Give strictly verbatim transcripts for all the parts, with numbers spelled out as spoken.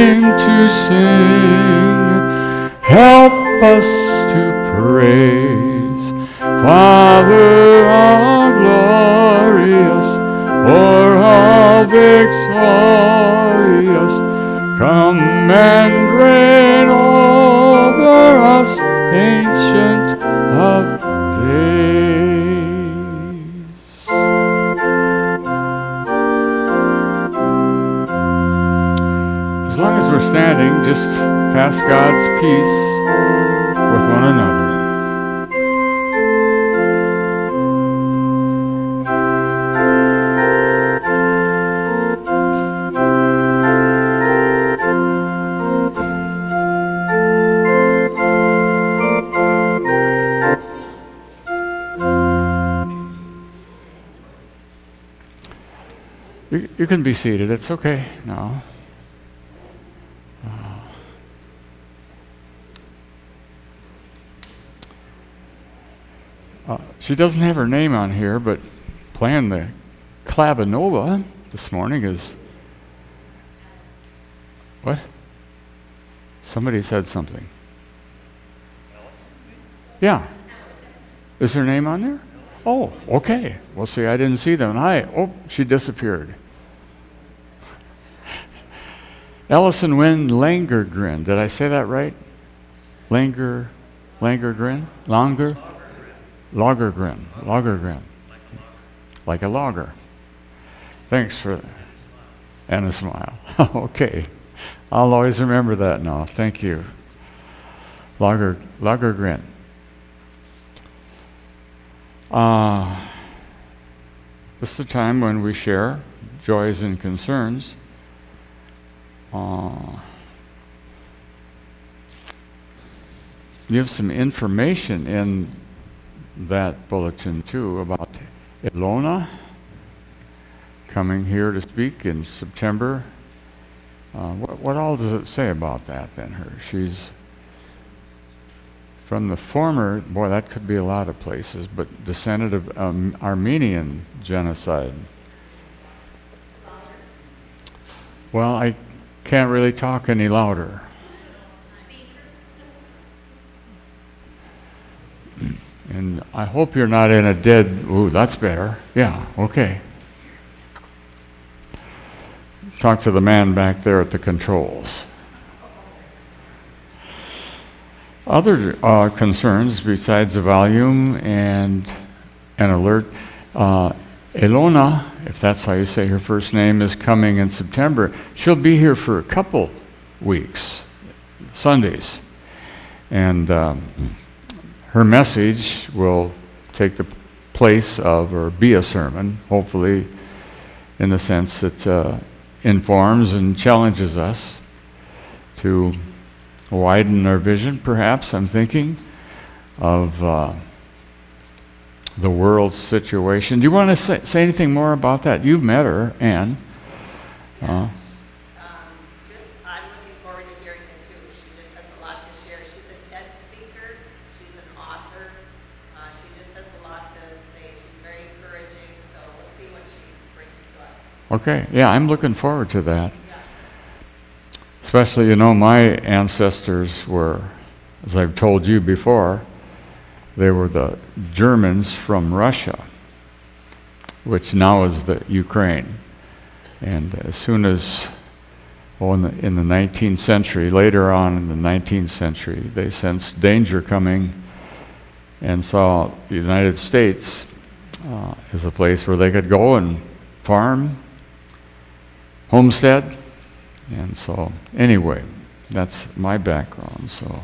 name to sing. Help us to praise. Father all glorious, o'er all victorious, come and reign over us, Ancient of Days. As long as we're standing, just pass God's peace with one another. You, you can be seated. It's okay now. Uh, uh, she doesn't have her name on here, but playing the clavinova this morning is... What? Somebody said something. Yeah. Is her name on there? Oh, okay. Well, see, I didn't see them. Hi. Oh, she disappeared. Ellison Wynn Langergren. Did I say that right? Langer, Langergren? Longer? Lagergren. Lagergren. Like a logger. Thanks for that. And a smile. Okay. I'll always remember that now. Thank you. Lager, Lagergren. Uh, this is the time when we share joys and concerns. Uh, you have some information in that bulletin too about Ilona coming here to speak in September. Uh, what, what all does it say about that then, her? She's from the former, boy, that could be a lot of places, but descendant of um, Armenian genocide. Well, I can't really talk any louder. And I hope you're not in a dead, ooh, that's better. Yeah, okay. Talk to the man back there at the controls. Other uh, concerns besides the volume and an alert, uh, Ilona, if that's how you say her first name, is coming in September. She'll be here for a couple weeks, Sundays. And um, her message will take the place of, or be a sermon, hopefully in the sense that uh, informs and challenges us to widen our vision, perhaps, I'm thinking, of uh, the world's situation. Do you want to say, say anything more about that? You've met her, Anne. Yeah. Uh, um, just, I'm looking forward to hearing her too. She just has a lot to share. She's a TED speaker. She's an author. Uh, she just has a lot to say. She's very encouraging, so we'll see what she brings to us. okay, yeah, I'm looking forward to that. Yeah. Especially, you know, my ancestors were, as I've told you before, they were the Germans from Russia, which now is the Ukraine. And as soon as, well, in the, in the nineteenth century, later on in the nineteenth century, they sensed danger coming and saw the United States uh, as a place where they could go and farm, homestead. And so, anyway, that's my background. So,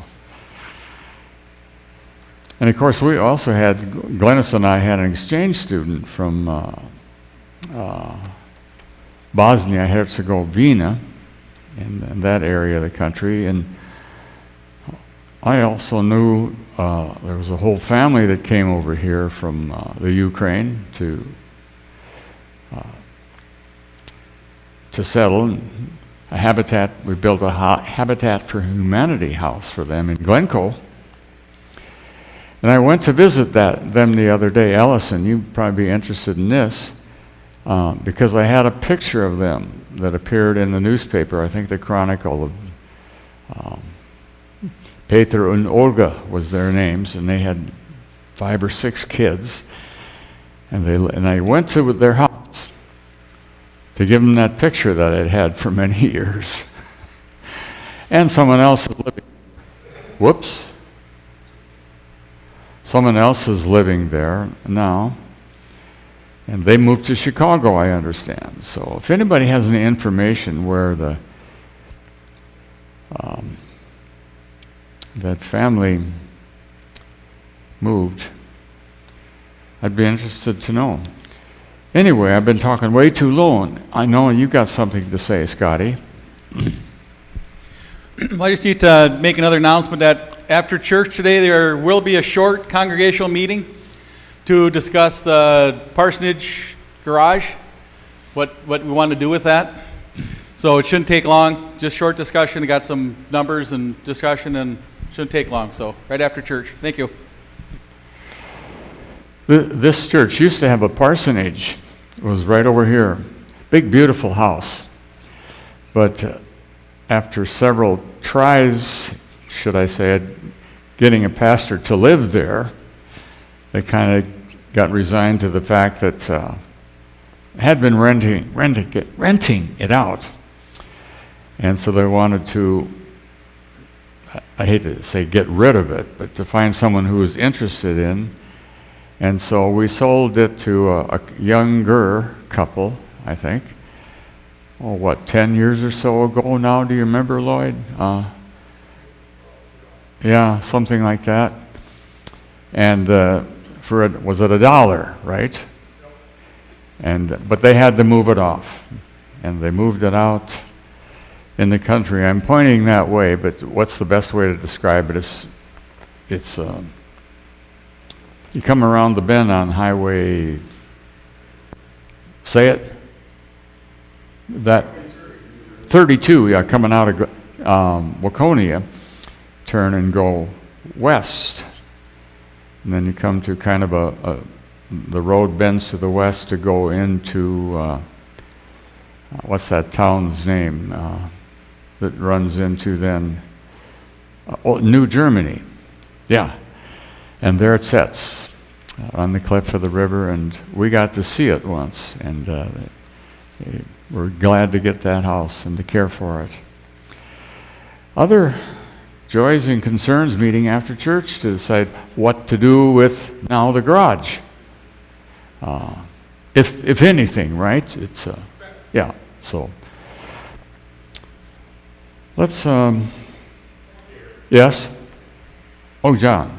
and of course, we also had, Glennis and I had an exchange student from uh, uh, Bosnia Herzegovina, in, in that area of the country. And I also knew uh, there was a whole family that came over here from uh, the Ukraine to uh, to settle. A habitat, we built a ha Habitat for Humanity house for them in Glencoe. And I went to visit that them the other day. Ellison, you'd probably be interested in this, uh, because I had a picture of them that appeared in the newspaper, I think the Chronicle, of um, Peter and Olga was their names, and they had five or six kids. And they and I went to their house to give them that picture that I'd had for many years. And someone else is living. Whoops. Someone else is living there now. And they moved to Chicago, I understand. So if anybody has any information where the um, that family moved, I'd be interested to know. Anyway, I've been talking way too long. I know you got something to say, Scotty. Well, I just need to make another announcement that after church today, there will be a short congregational meeting to discuss the parsonage garage, what what we want to do with that. So it shouldn't take long, just short discussion. I got some numbers and discussion, and shouldn't take long. So right after church. Thank you. This church used to have a parsonage. It was right over here. Big, beautiful house. But uh, after several tries, should I say it, getting a pastor to live there, they kind of got resigned to the fact that uh, had been renting, renting, it, renting it out. And so they wanted to, I hate to say get rid of it, but to find someone who was interested in. And so we sold it to a, a younger couple, I think. Oh, what, ten years or so ago now? Do you remember, Lloyd? Uh, yeah, something like that. And uh, for a, was it a dollar, right? And but they had to move it off, and they moved it out in the country. I'm pointing that way, but what's the best way to describe it? It's it's. Um, You come around the bend on Highway, say it? That thirty-two, yeah, coming out of um, Waconia, turn and go west. And then you come to kind of a, a the road bends to the west to go into, uh, what's that town's name uh, that runs into then? Uh, oh, New Germany, yeah. And there it sits uh, on the cliff of the river, and we got to see it once, and uh, we're glad to get that house and to care for it. Other joys and concerns meeting after church to decide what to do with now the garage. Uh, if if anything, right? It's uh, yeah. So let's. Um, yes. Oh, John.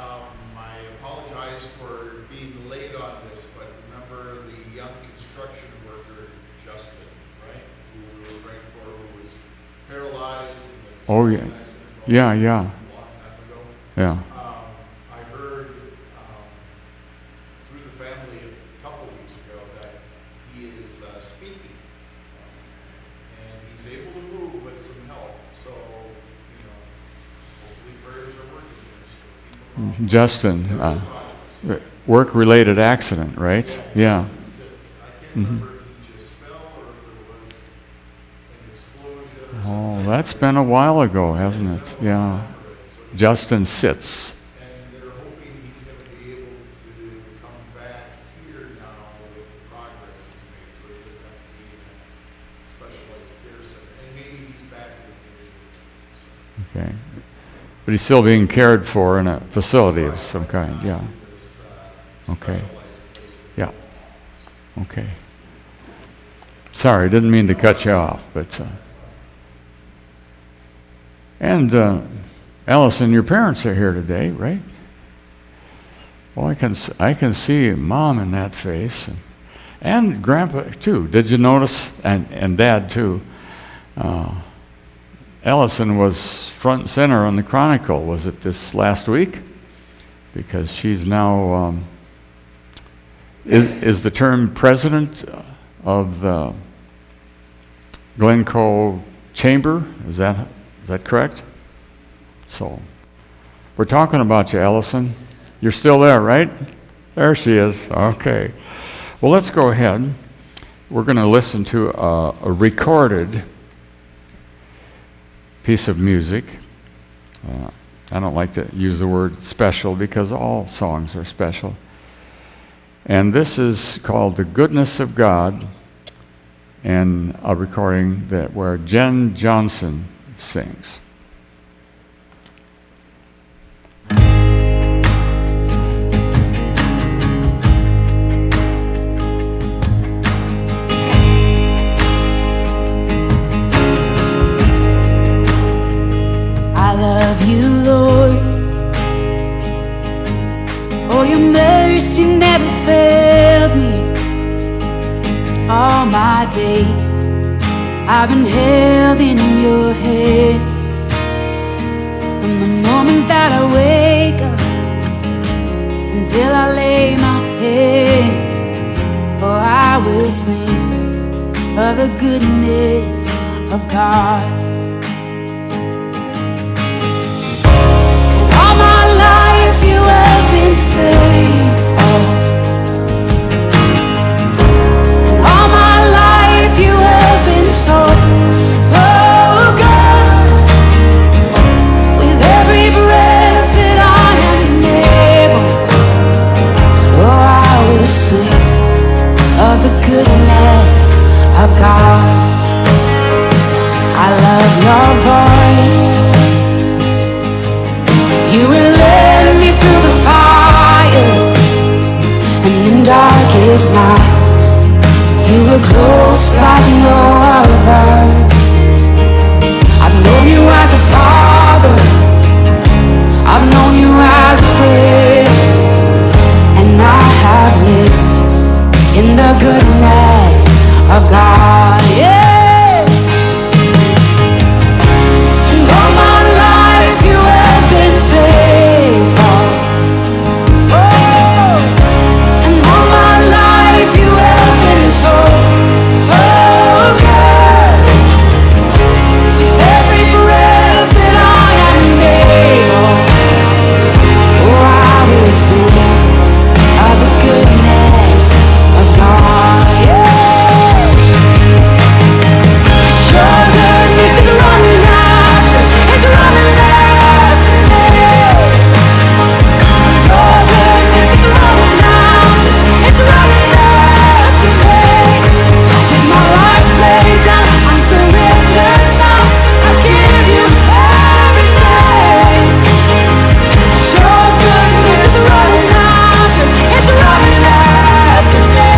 Oh, yeah. Yeah, yeah. Yeah. Um, I heard um, through the family a couple weeks ago that he is uh, speaking. And he's able to move with some help. So, you know, hopefully prayers are working there. So keep him on. Justin, uh, work-related accident, right? Yeah. Yeah. I can't Mm-hmm. remember if he just fell or if it was an explosion or something. Oh, that's been a while ago, hasn't it? Yeah. Justin sits. And they're hoping he's going to be able to come back here now with the progress he's made, so he doesn't have to be in a specialized care center. And maybe he's back in the Okay. But he's still being cared for in a facility of some kind, yeah. this uh, Okay. specialized place. Yeah. Okay. Sorry, didn't mean to cut you off, but... Uh, and, uh, Allison, your parents are here today, right? Well, I can, I can see Mom in that face. And, and Grandpa, too. Did you notice? And, and Dad, too. Uh, Allison was front and center on the Chronicle. Was it this last week? Because she's now... Um, is, is the term president of the Glencoe Chamber? Is that... Is that correct? So, we're talking about you, Allison. You're still there, right? There she is. Okay. Well, let's go ahead we're going to listen to a, a recorded piece of music. Uh, I don't like to use the word special because all songs are special. And this is called The Goodness of God, and a recording that where Jen Johnson sings. I love you, Lord. Oh, your mercy never fails me. All my days I've been held in your hands. From the moment that I wake up until I lay my head, oh, I will sing of the goodness of God. All my life you have been faithful. All my life you have been so, so good. With every breath that I am able, oh, I will sing of the goodness of God. I love your voice. You will lead me through the fire, and in darkest night you were close like no other. I've known you as a father, I've known you as a friend, and I have lived in the goodness of God. Yeah. And all my life you have been faithful. Oh, and all my life you have been so, so good. With every breath that I am able, oh, I will sing of the goodness of God. Yeah. Your goodness is running after, it's running after me. Your goodness is running after, it's running after me. With my life laid down, I'm surrendered now. I give you everything. Your goodness is running after, it's running after me.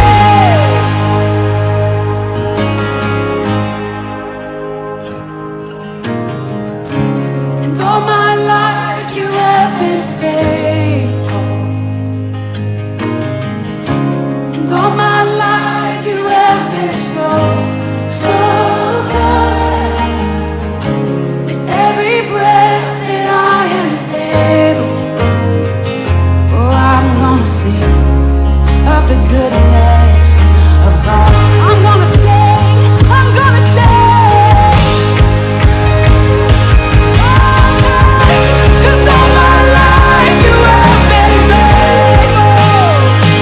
And all my life you have been faithful. And all my life you have been so, so good. With every breath that I am able, oh, I'm gonna sing of the goodness of God. I'm gonna sing, I'm gonna sing. Oh, God, 'cause all my life you have been faithful.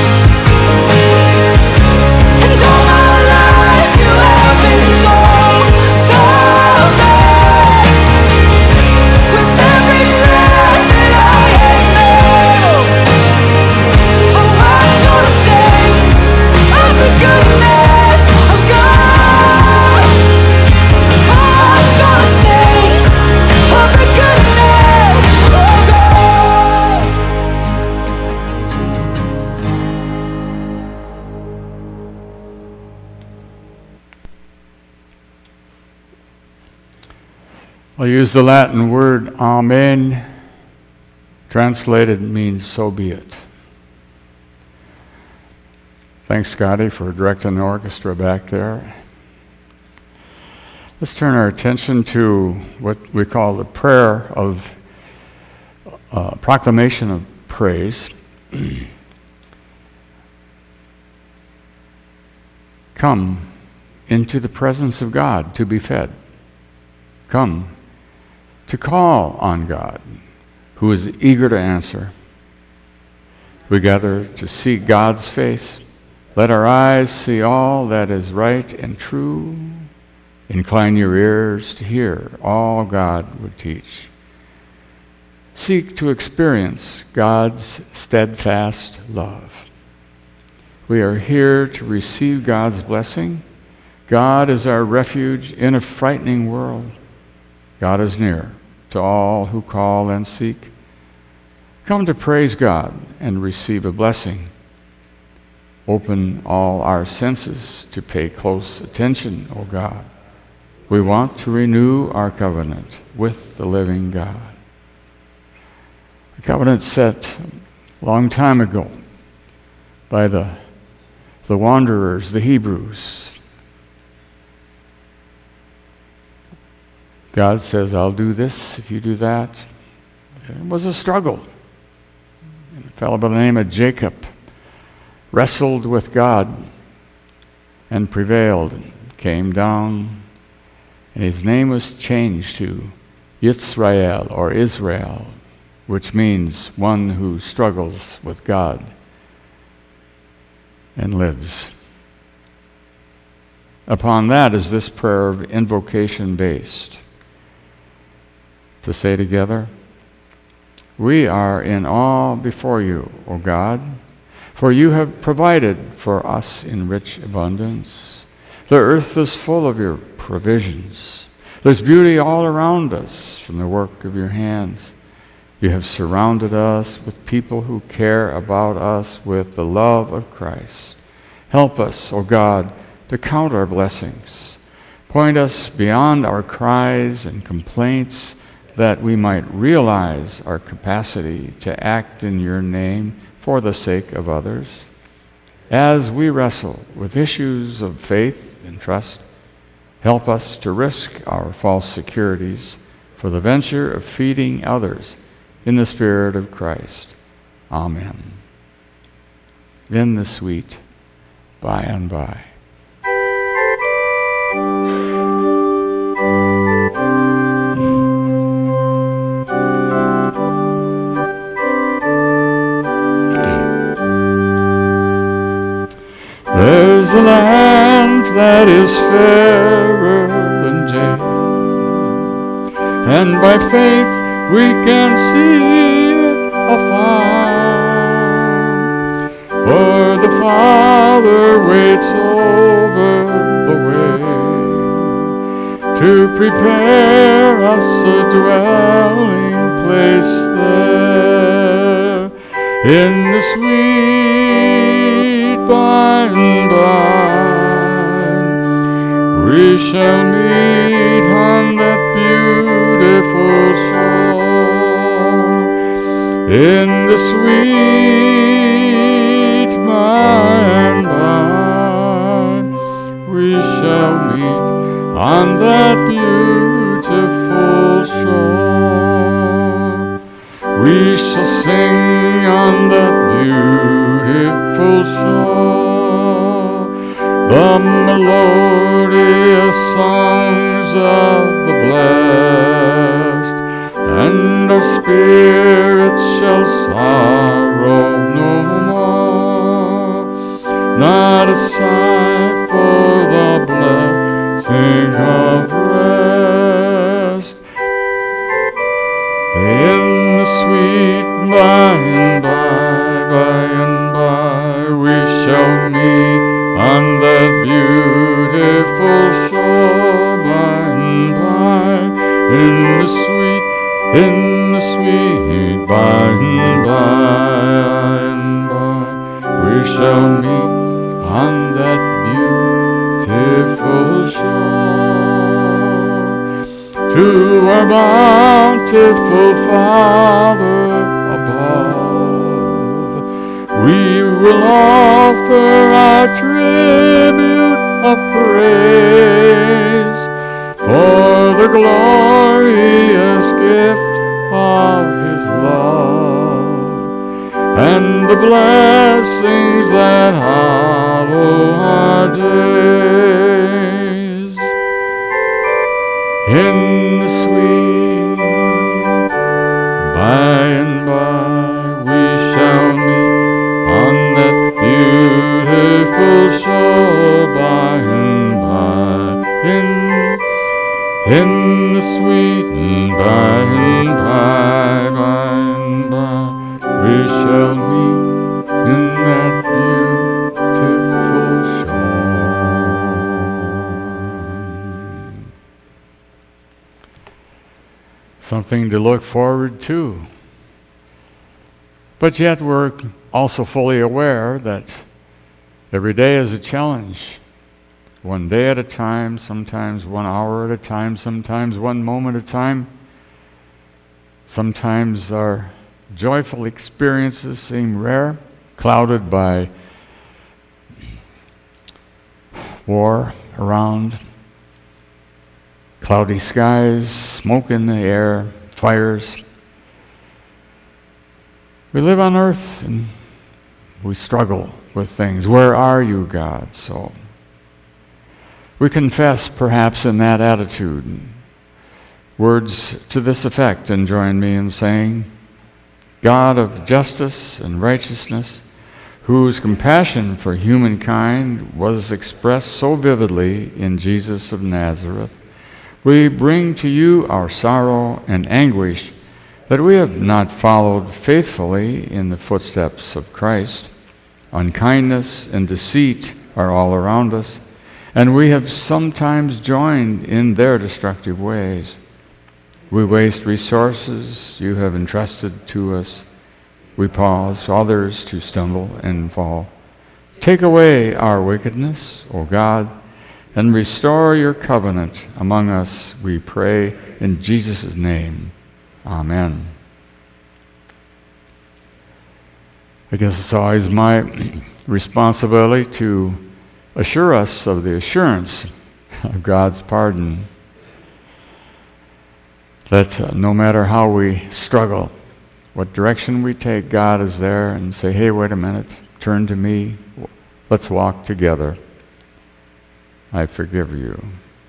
And all my life you have been so, so good. With every breath that I am able, oh, I'm gonna sing of the goodness of God. Oh, I'm gonna sing of the goodness of God. I'll use the Latin word amen, translated means so be it. Thanks, Scotty, for directing the orchestra back there. Let's turn our attention to what we call the prayer of uh, proclamation of praise. Come into the presence of God to be fed. Come to call on God, who is eager to answer. We gather to seek God's face, Let our eyes see all that is right and true. Incline your ears to hear all God would teach. Seek to experience God's steadfast love. We are here to receive God's blessing. God is our refuge in a frightening world. God is near to all who call and seek. Come to praise God and receive a blessing. Open all our senses to pay close attention, O God. We want to renew our covenant with the living God. A covenant set a long time ago by the, the wanderers, the Hebrews. God says, I'll do this if you do that. It was a struggle. And a fellow by the name of Jacob wrestled with God and prevailed and came down, and his name was changed to Yisrael or Israel, which means one who struggles with God and lives. Upon that is this prayer of invocation based. To say together, we are in awe before you, O God, for you have provided for us in rich abundance. The earth is full of your provisions. There's beauty all around us from the work of your hands. You have surrounded us with people who care about us with the love of Christ. Help us, O God, to count our blessings. Point us beyond our cries and complaints, that we might realize our capacity to act in your name for the sake of others. As we wrestle with issues of faith and trust, help us to risk our false securities for the venture of feeding others in the Spirit of Christ. Amen. In the sweet by and by. There's a land that is fairer than day, and by faith we can see it afar. For the Father waits over the way to prepare us a dwelling place there in the sweet by and by. We shall meet on that beautiful shore in the sweet by and by. We shall meet on that beautiful shore. We shall sing on that beautiful shore the melodious songs of the blessed, and our spirits shall sorrow no more. Not a sigh for the blessing of rest. In the sweet by and by, by and by, we shall meet on that beautiful shore by and by. In the sweet, in the sweet by and by and by, we shall meet on that beautiful shore. To our bountiful Father above, we will offer our tribute of praise for the glorious gift of His love and the blessings that hallow our days. In the sweet by and by, we shall meet on that beautiful And by and by, by and by, we shall meet in that beautiful shore. Something to look forward to. But yet we're also fully aware that every day is a challenge. One day at a time, sometimes one hour at a time, sometimes one moment at a time. Sometimes our joyful experiences seem rare, clouded by war around, cloudy skies, smoke in the air, fires. We live on earth and we struggle with things. Where are you, God? So we confess perhaps in that attitude words to this effect, and join me in saying, God of justice and righteousness, whose compassion for humankind was expressed so vividly in Jesus of Nazareth, we bring to you our sorrow and anguish that we have not followed faithfully in the footsteps of Christ. Unkindness and deceit are all around us, and we have sometimes joined in their destructive ways. We waste resources you have entrusted to us. We cause others to stumble and fall. Take away our wickedness, O God, and restore your covenant among us, we pray in Jesus' name. Amen. I guess it's always my responsibility to assure us of the assurance of God's pardon. That uh, no matter how we struggle, what direction we take, God is there and say, hey, wait a minute, turn to me, let's walk together. I forgive you.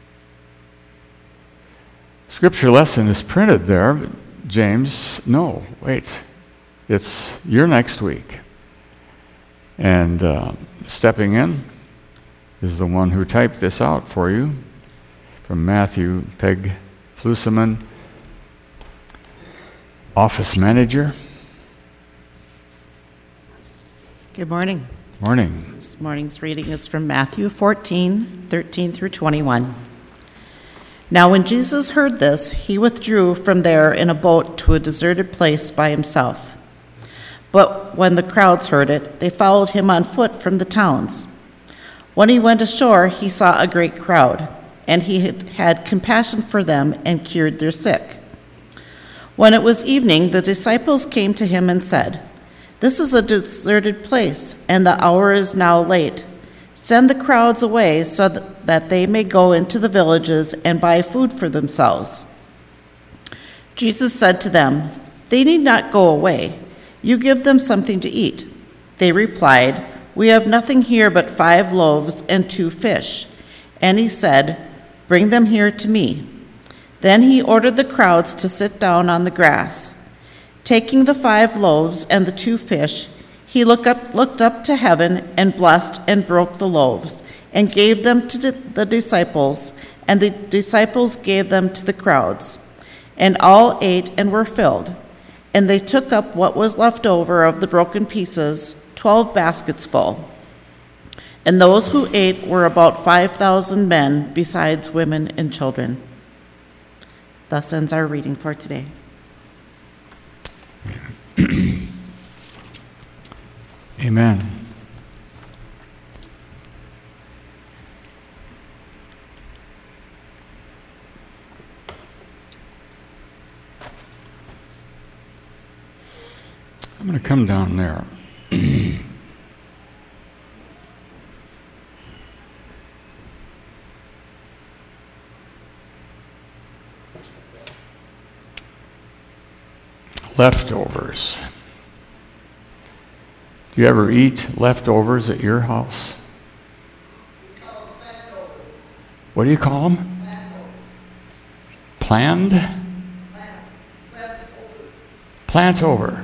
Scripture lesson is printed there. James, no, wait. It's your next week. And uh, stepping in is the one who typed this out for you from Matthew, Peg Flusseman, office manager. Good morning. Morning. This morning's reading is from Matthew fourteen, thirteen through twenty-one. Now when Jesus heard this, he withdrew from there in a boat to a deserted place by himself. But when the crowds heard it, they followed him on foot from the towns. When he went ashore, he saw a great crowd, and he had, had compassion for them and cured their sick. When it was evening, the disciples came to him and said, "This is a deserted place, and the hour is now late. Send the crowds away so that they may go into the villages and buy food for themselves." Jesus said to them, "They need not go away. You give them something to eat." They replied, "We have nothing here but five loaves and two fish." And he said, "Bring them here to me." Then he ordered the crowds to sit down on the grass. Taking the five loaves and the two fish, he looked up, looked up to heaven and blessed and broke the loaves and gave them to the disciples, and the disciples gave them to the crowds. And all ate and were filled. And they took up what was left over of the broken pieces, twelve baskets full. And those who ate were about five thousand men, besides women and children. Thus ends our reading for today. Amen. I'm going to come down there. Leftovers. Do you ever eat leftovers at your house? What do you call them? Planned? Plant over.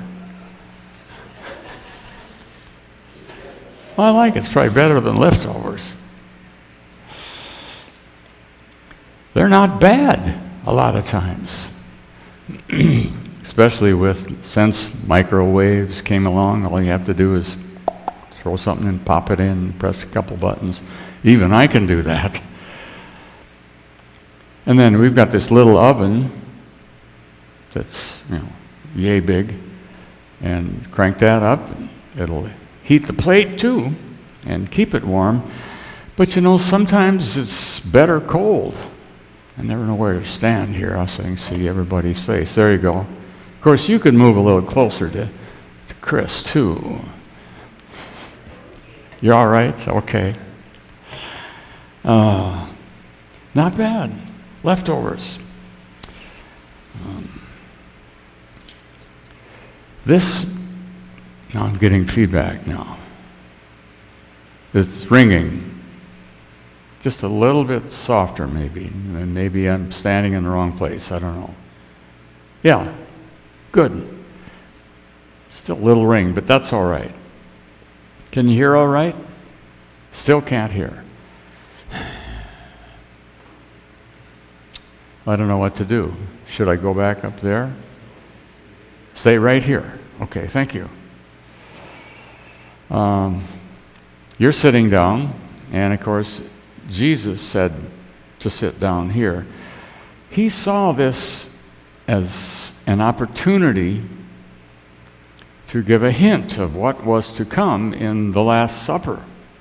Well, I like it. It's probably better than leftovers. They're not bad a lot of times. Especially with, since microwaves came along, all you have to do is throw something and pop it in, press a couple buttons. Even I can do that. And then we've got this little oven that's, you know, yay big, and crank that up, and it'll heat the plate too and keep it warm. But you know, sometimes it's better cold. I never know where to stand here so I can see everybody's face. There you go. Of course, you could move a little closer to, to Chris too. You all right? Okay. Uh, not bad. Leftovers. Um, this, now I'm getting feedback now. It's ringing. Just a little bit softer maybe. And maybe I'm standing in the wrong place. I don't know. Yeah. Good. Still a little ring, but that's all right. Can you hear all right? Still can't hear. I don't know what to do. Should I go back up there? Stay right here. Okay, thank you. Um, you're sitting down, and of course, Jesus said to sit down here. He saw this as an opportunity to give a hint of what was to come in the Last Supper.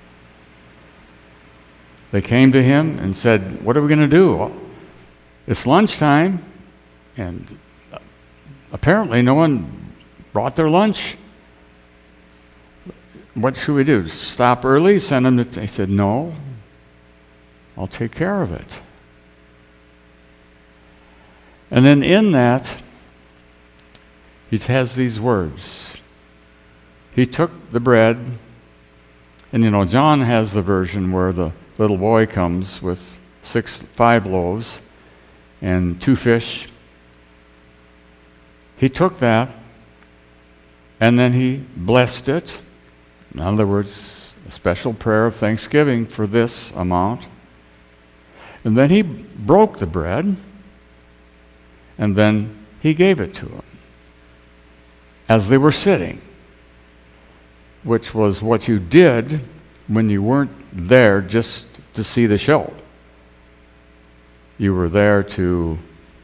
They came to him and said, "What are we going to do? It's lunchtime," and apparently no one brought their lunch. What should we do? Stop early? Send them to... They said, "No, I'll take care of it." And then in that, he has these words. He took the bread, and you know, John has the version where the little boy comes with six, five loaves and two fish. He took that, and then he blessed it. In other words, a special prayer of thanksgiving for this amount. And then he broke the bread, and then he gave it to them as they were sitting, which was what you did when you weren't there just to see the show. You were there to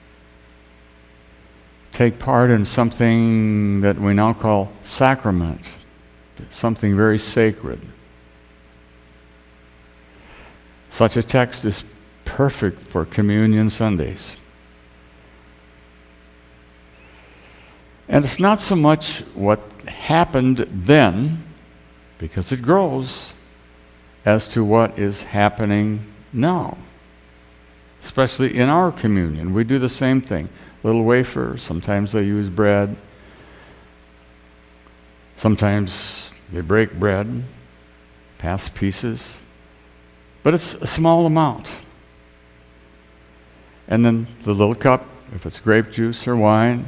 take part in something that we now call sacrament, something very sacred. Such a text is perfect for Communion Sundays. And it's not so much what happened then, because it grows, as to what is happening now. Especially in our communion. We do the same thing. Little wafer, sometimes they use bread. Sometimes they break bread, pass pieces. But it's a small amount. And then the little cup, if it's grape juice or wine,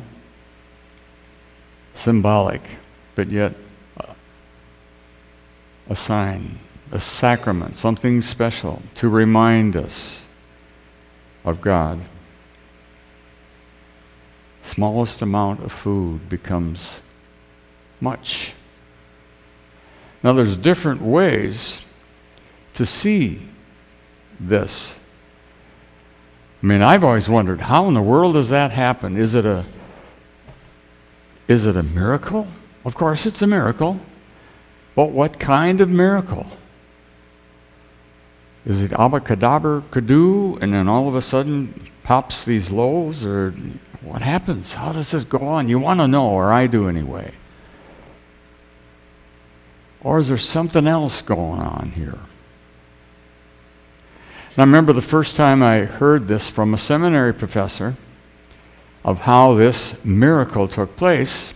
symbolic, but yet a sign, a sacrament, something special to remind us of God. Smallest amount of food becomes much. Now there's different ways to see this. I mean, I've always wondered, how in the world does that happen? Is it a is it a miracle? Of course it's a miracle. But what kind of miracle? Is it abacadabra kadoo, and then all of a sudden pops these loaves, or what happens? How does this go on? You want to know, or I do anyway. Or is there something else going on here? And I remember the first time I heard this from a seminary professor of how this miracle took place,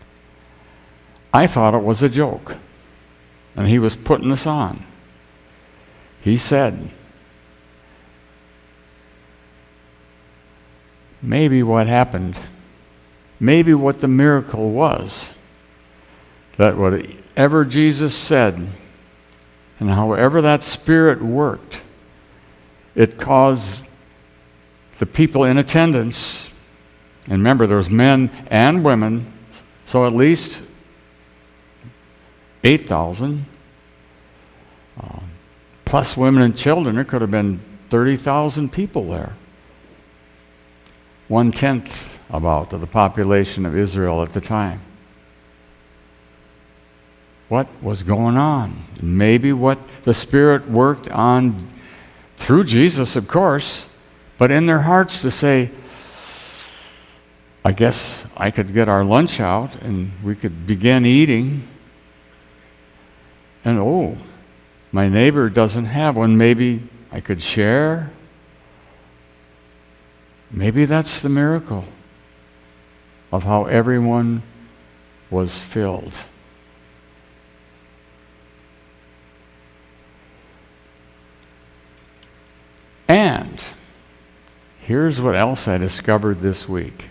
I thought it was a joke. And he was putting us on. He said, maybe what happened, maybe what the miracle was, that whatever Jesus said, and however that Spirit worked, it caused the people in attendance And remember, there was men and women, so at least eight thousand. Um, plus women and children, there could have been thirty thousand people there. One-tenth about of the population of Israel at the time. What was going on? Maybe what the Spirit worked on through Jesus, of course, but in their hearts to say, I guess I could get our lunch out and we could begin eating. And oh, my neighbor doesn't have one. Maybe I could share. Maybe that's the miracle of how everyone was filled. And here's what else I discovered this week.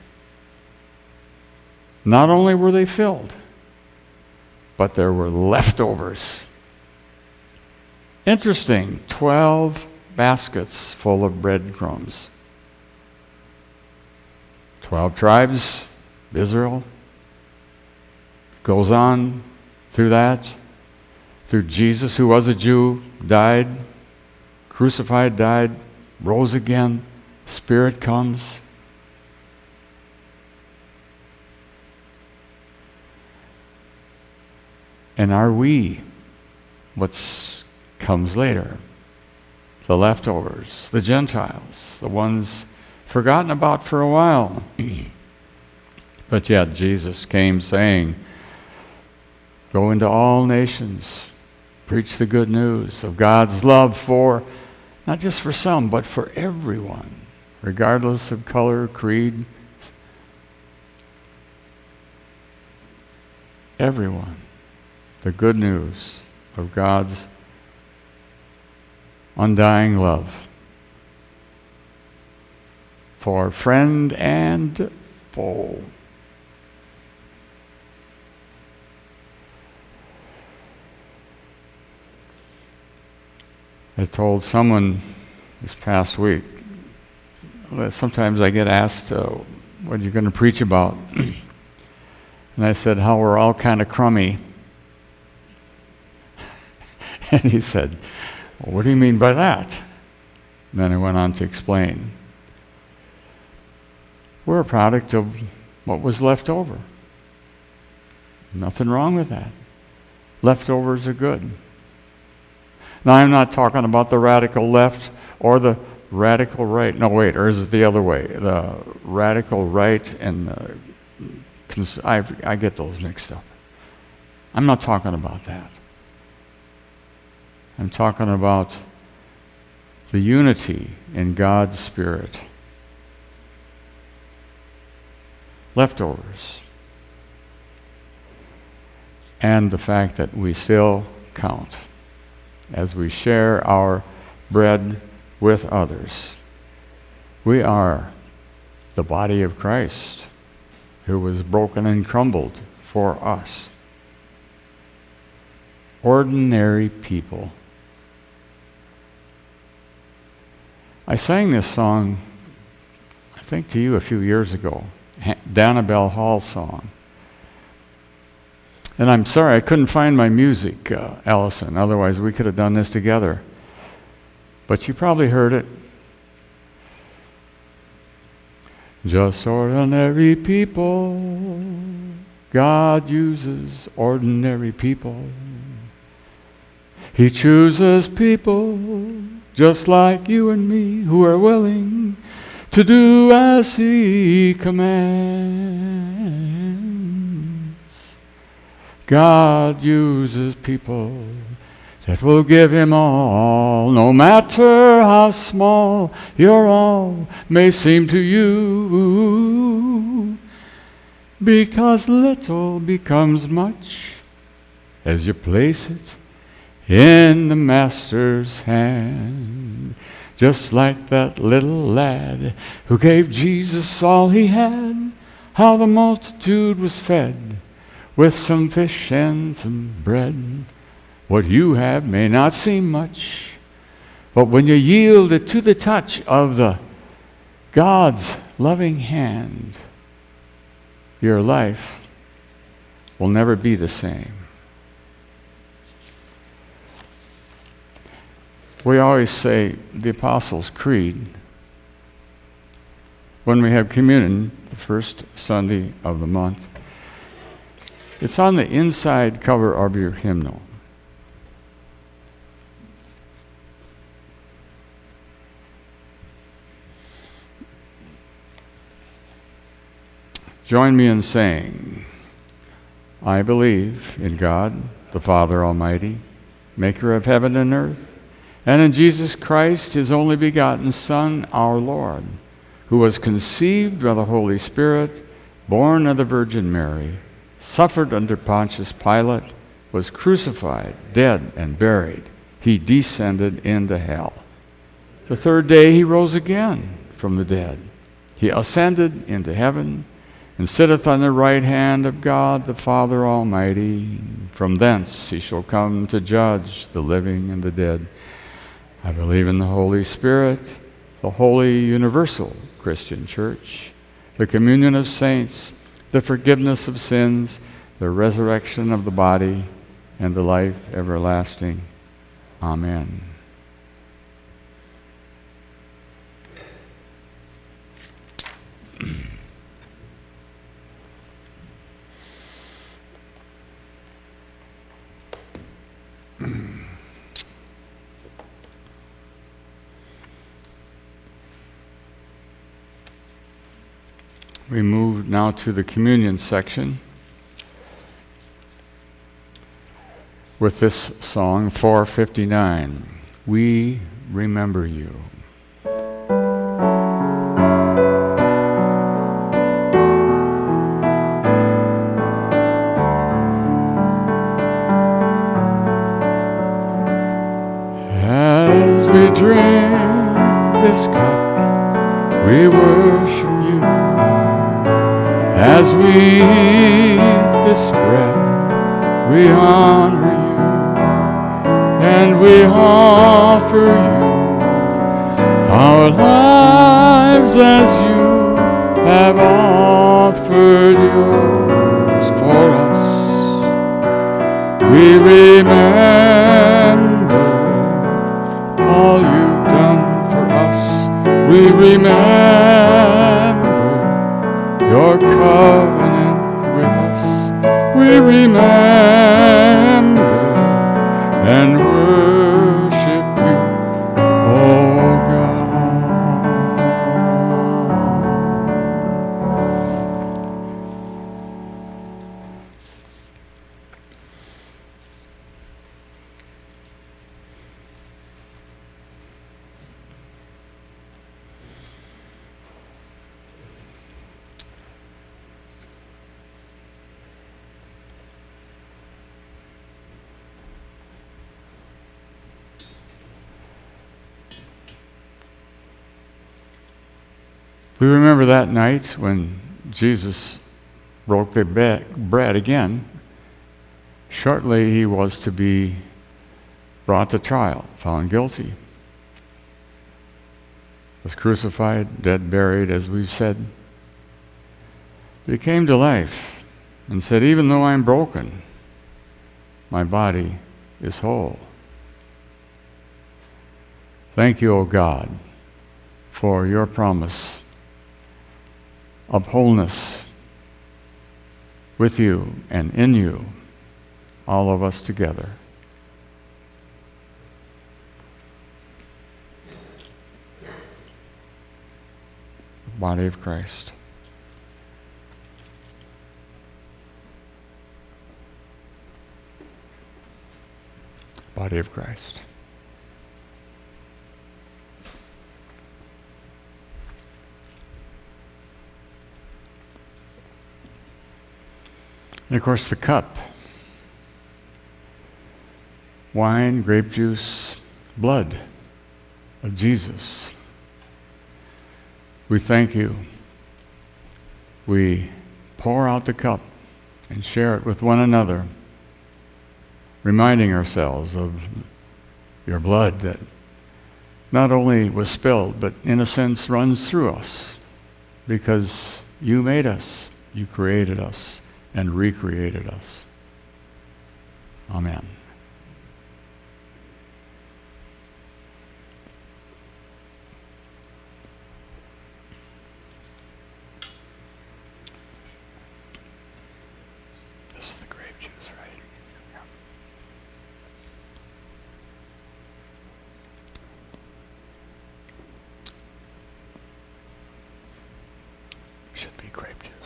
Not only were they filled, but there were leftovers. Interesting, twelve baskets full of breadcrumbs. Twelve tribes, Israel. Goes on through that, through Jesus, who was a Jew, died, crucified, died, rose again, Spirit comes. And are we what comes later? The leftovers, the Gentiles, the ones forgotten about for a while. But yet Jesus came saying, go into all nations, preach the good news of God's love for, not just for some, but for everyone, regardless of color, creed. Everyone. The good news of God's undying love for friend and foe. I told someone this past week, sometimes I get asked, uh, what are you going to preach about? And I said, how we're all kind of crummy. And he said, well, what do you mean by that? And then I went on to explain. We're a product of what was left over. Nothing wrong with that. Leftovers are good. Now, I'm not talking about the radical left or the radical right. No, wait, or is it the other way? The radical right and the cons- I, I get those mixed up. I'm not talking about that. I'm talking about the unity in God's Spirit. Leftovers. And the fact that we still count as we share our bread with others. We are the body of Christ who was broken and crumbled for us. Ordinary people. I sang this song, I think to you a few years ago, Danabelle Hall song. And I'm sorry I couldn't find my music, uh, Allison, otherwise we could have done this together. But you probably heard it. Just ordinary people, God uses ordinary people. He chooses people just like you and me who are willing to do as He commands. God uses people that will give Him all, no matter how small your all may seem to you, because little becomes much as you place it in the Master's hand. Just like that little lad who gave Jesus all he had, how the multitude was fed with some fish and some bread. What you have may not seem much, but when you yield it to the touch of the God's loving hand, your life will never be the same. We always say the Apostles' Creed when we have communion the first Sunday of the month. It's on the inside cover of your hymnal. Join me in saying, I believe in God, the Father Almighty, maker of heaven and earth, and in Jesus Christ, his only begotten Son, our Lord, who was conceived by the Holy Spirit, born of the Virgin Mary, suffered under Pontius Pilate, was crucified, dead, and buried. He descended into hell. The third day he rose again from the dead. He ascended into heaven and sitteth on the right hand of God the Father Almighty. From thence he shall come to judge the living and the dead. I believe in the Holy Spirit, the holy universal Christian church, the communion of saints, the forgiveness of sins, the resurrection of the body, and the life everlasting. Amen. We move now to the communion section with this song, four fifty-nine, We Remember You. As we drink this cup, we worship you. As we eat this bread, we honor you, and we offer you our lives as you have offered yours for us. We remember all you've done for us. We remember your covenant with us. We remember and worship you, oh God. We remember that night when Jesus broke the be- bread again. Shortly he was to be brought to trial, found guilty. Was crucified, dead, buried, as we've said. But he came to life and said, even though I'm broken, my body is whole. Thank you, O God, for your promise of wholeness with you and in you, all of us together. The body of Christ. Body of Christ. And of course, the cup. Wine, grape juice, blood of Jesus. We thank you. We pour out the cup and share it with one another, reminding ourselves of your blood that not only was spilled, but in a sense runs through us because you made us. you created us and recreated us. Amen. This is the grape juice, right? Yeah. Should be grape juice.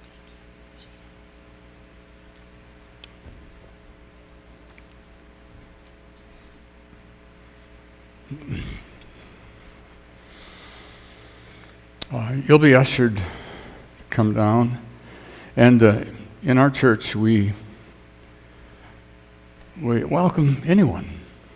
Uh, you'll be ushered to come down. And uh, in our church, we, we welcome anyone.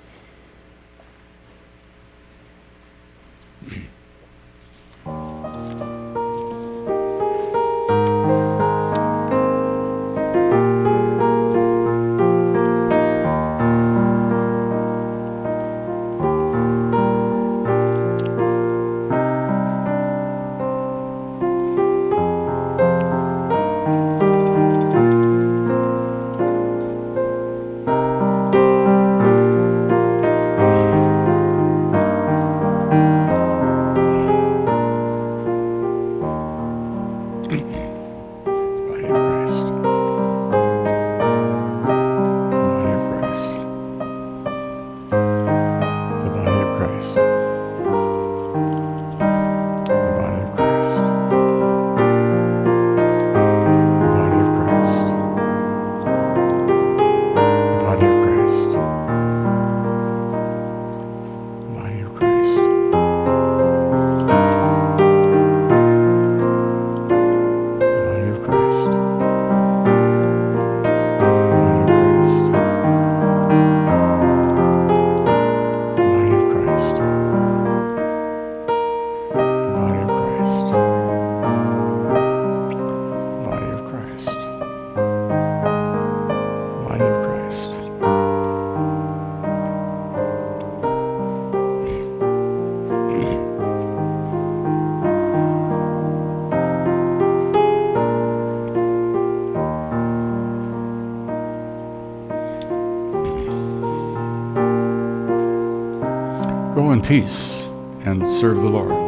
Go in peace and serve the Lord.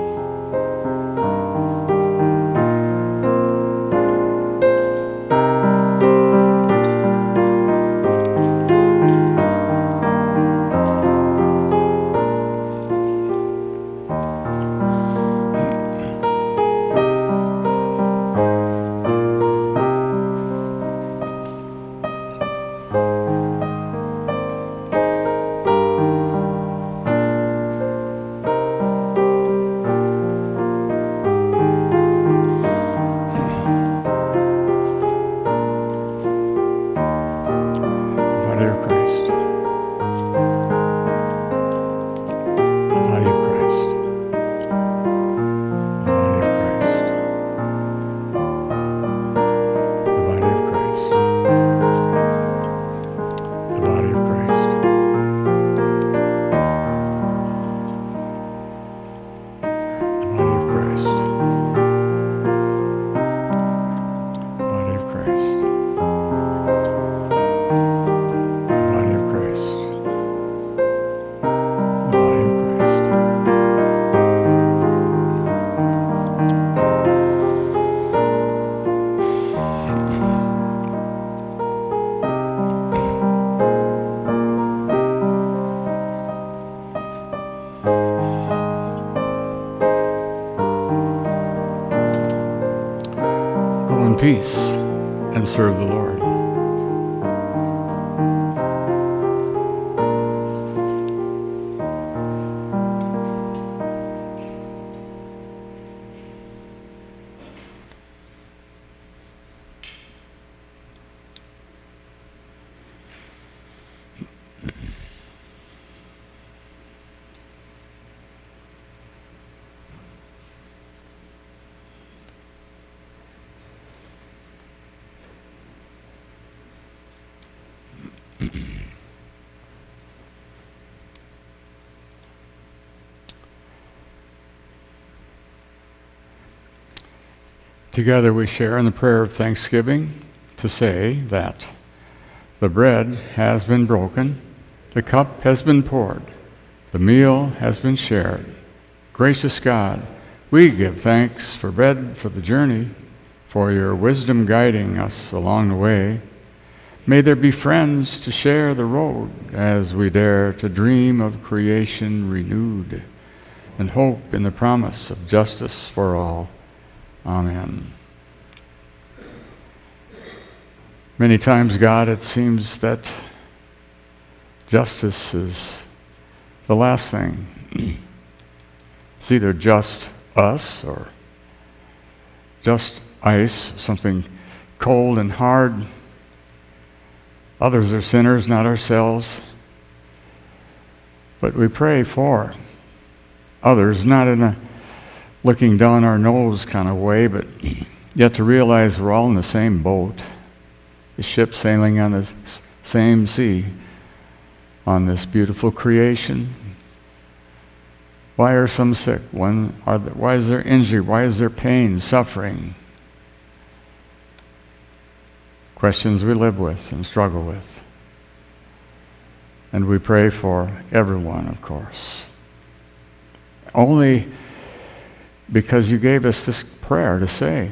Peace and serve the Lord. Together we share in the prayer of thanksgiving to say that the bread has been broken, the cup has been poured, the meal has been shared. Gracious God, we give thanks for bread for the journey, for your wisdom guiding us along the way. May there be friends to share the road as we dare to dream of creation renewed and hope in the promise of justice for all. Amen. Many times, God, it seems that justice is the last thing. It's either just us or just ice, something cold and hard. Others are sinners, not ourselves. But we pray for others, not in a looking down our nose kind of way, but yet to realize we're all in the same boat, the ship sailing on the same sea, on this beautiful creation. Why are some sick? When are there, why is there injury? Why is there pain, suffering? Questions we live with and struggle with. And we pray for everyone, of course. Only because you gave us this prayer to say.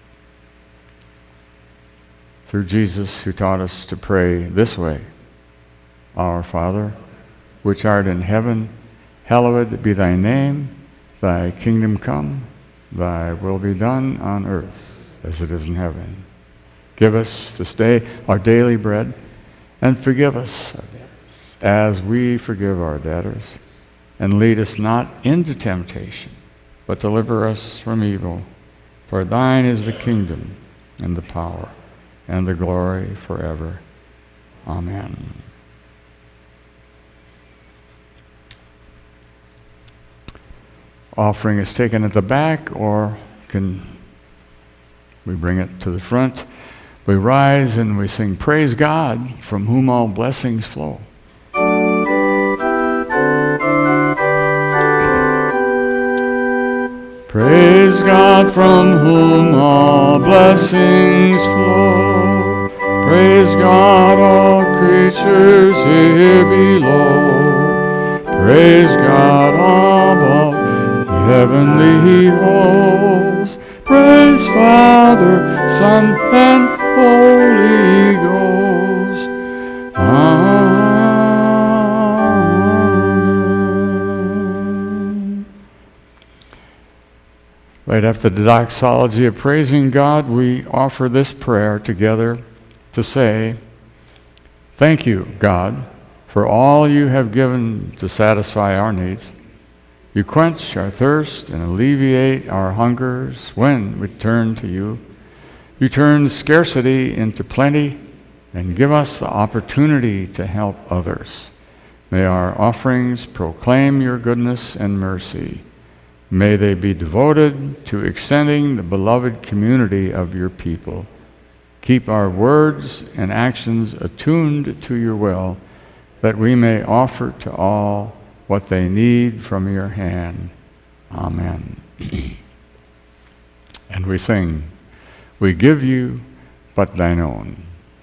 Through Jesus, who taught us to pray this way. Our Father, which art in heaven, hallowed be thy name. Thy kingdom come, thy will be done on earth as it is in heaven. Give us this day our daily bread, and forgive us our debts as we forgive our debtors. And lead us not into temptation, but deliver us from evil. For thine is the kingdom, and the power, and the glory forever. Amen. Offering is taken at the back, or can we bring it to the front? We rise and we sing, Praise God, from whom all blessings flow. Praise God, from whom all blessings flow. Praise God, all creatures here below. Praise God, above the heavenly hosts. Praise Father, Son, and Holy Ghost. Amen. Right after the doxology of praising God, we offer this prayer together to say, Thank you, God, for all you have given to satisfy our needs. You quench our thirst and alleviate our hungers when we turn to you. You turn scarcity into plenty and give us the opportunity to help others. May our offerings proclaim your goodness and mercy. May they be devoted to extending the beloved community of your people. Keep our words and actions attuned to your will, that we may offer to all what they need from your hand. Amen. And we sing, We give you but thine own.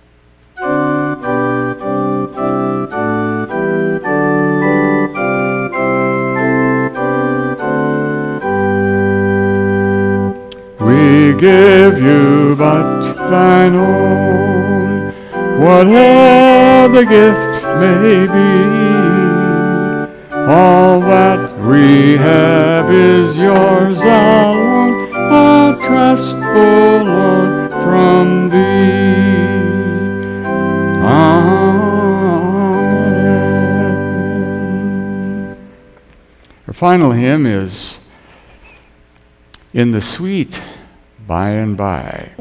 We give you but thine own, whatever the gift may be. All that we have is yours alone, our trust, O Lord, from thee. Amen. Our final hymn is In the Sweet By and By.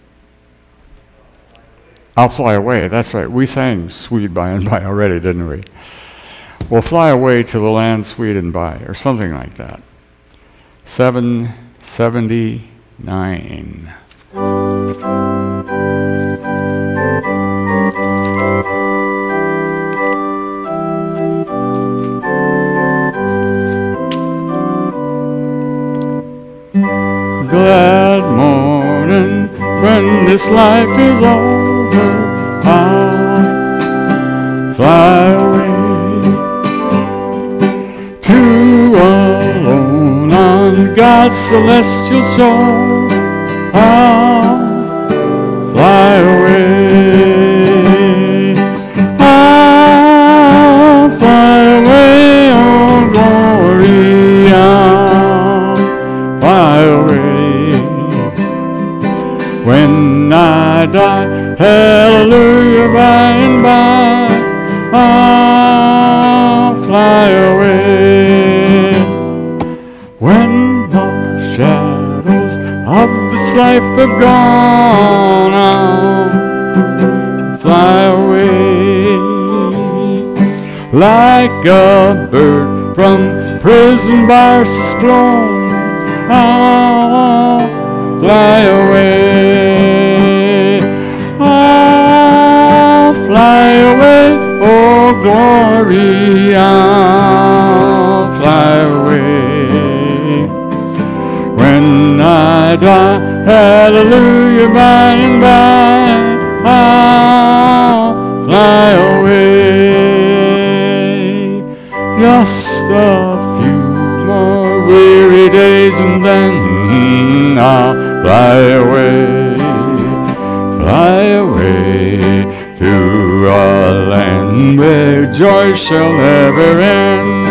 I'll fly away, that's right. We sang Sweet By and By already, didn't we? We'll fly away to the land sweet and by, or something like that. seven seventy-nine. Glad morning. when this life is over, I'll fly away to alone on God's celestial shore. I'll fly away. I'll fly away, oh glory, I'll fly away. When I die, hallelujah, by and by, I'll fly away. When the shadows of this life have gone, I'll fly away. Like a bird from prison bars flown, I'll fly away. I'll fly away, oh glory, I'll fly away. When I die, hallelujah, by and by, I'll fly away. Just a few more weary days and then I'll fly away, fly away to a land where joy shall never end.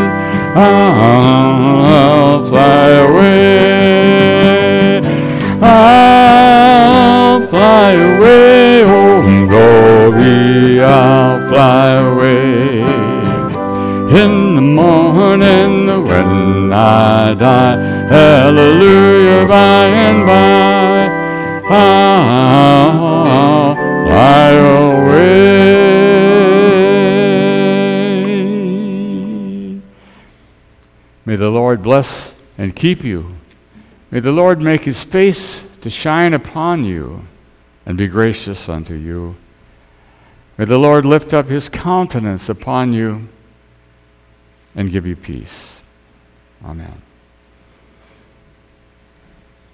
I'll fly away, I'll fly away, oh glory, I'll fly away. In the morning when I die, hallelujah, by and by, I'll fly away. May the Lord bless and keep you. May the Lord make his face to shine upon you and be gracious unto you. May the Lord lift up his countenance upon you and give you peace. Amen.